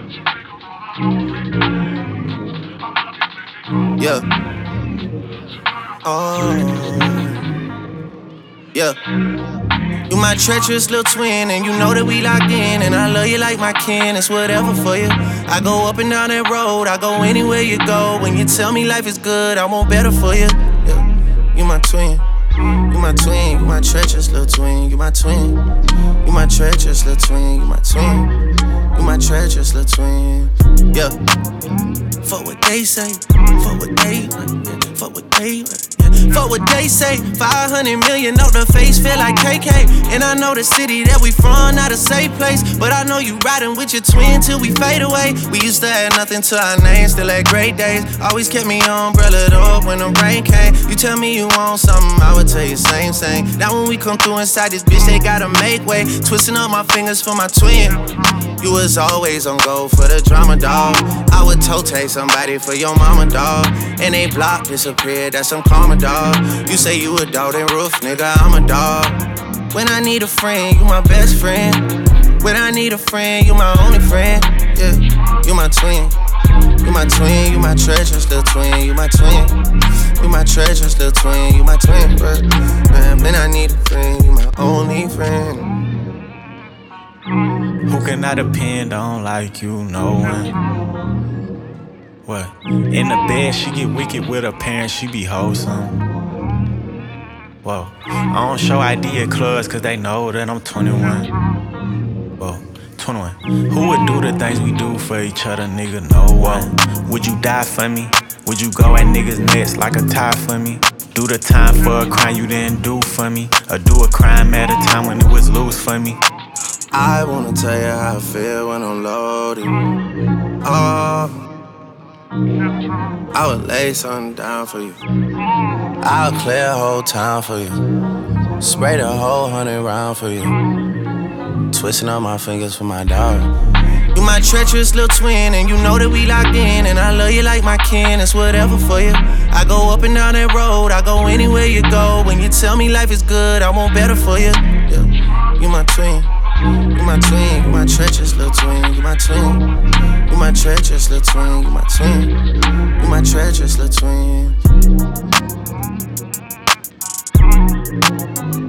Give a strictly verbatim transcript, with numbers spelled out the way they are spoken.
Yeah. Oh. Yeah. You my treacherous little twin, and you know that we locked in. And I love you like my kin, it's whatever for you. I go up and down that road, I go anywhere you go. When you tell me life is good, I want better for you. Yeah. You my twin, you my twin, you my treacherous little twin, you my twin. You my treacherous little twin, you my twin. You my treacherous little twin. Yeah. Fuck what they say, fuck what they, yeah. Fuck what they, yeah. Fuck what they say. five hundred million off the face, feel like K K. And I know the city that we from, not a safe place. But I know you riding with your twin till we fade away. We used to have nothing to our name, still had great days. Always kept me umbrellaed up when the rain came. You tell me you want something, I would tell you same, same. Now when we come through inside this bitch, they gotta make way. Twisting up my fingers for my twin. You was always on go for the drama, dog. I would toe take somebody for your mama, dog. And they block disappeared, that's some karma, dog. You say you a dog, then roof, nigga, I'm a dog. When I need a friend, you my best friend. When I need a friend, you my only friend. Yeah, you my twin. You my twin, you my treacherous little twin. You my twin. You my treacherous little twin. You my twin, bro. Man, when I need a friend, you my only friend. Who can I depend on like you, no one? What? In the bed, she get wicked with her parents, she be wholesome. Whoa, I don't show I D at clubs cause they know that I'm twenty-one. Whoa, twenty-one. Who would do the things we do for each other, nigga? No one. Would you die for me? Would you go at niggas' necks like a tie for me? Do the time for a crime you didn't do for me? Or do a crime at a time when it was loose for me? I wanna tell you how I feel when I'm loaded. Oh, I would lay something down for you. I'll clear a whole town for you. Spray the whole hundred round for you. Twisting up my fingers for my dog. You my treacherous little twin, and you know that we locked in. And I love you like my kin, it's whatever for you. I go up and down that road, I go anywhere you go. When you tell me life is good, I want better for you. Yeah. You my twin. You my twin, you my treacherous little twin, you my twin. You my treacherous little twin, you my twin. You my treacherous little twin.